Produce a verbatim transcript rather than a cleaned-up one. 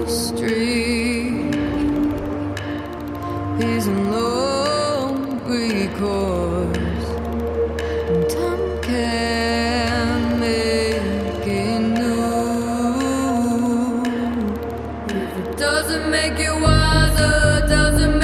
street. He's in lonely course, and time can make it new. If it doesn't make you wiser, doesn't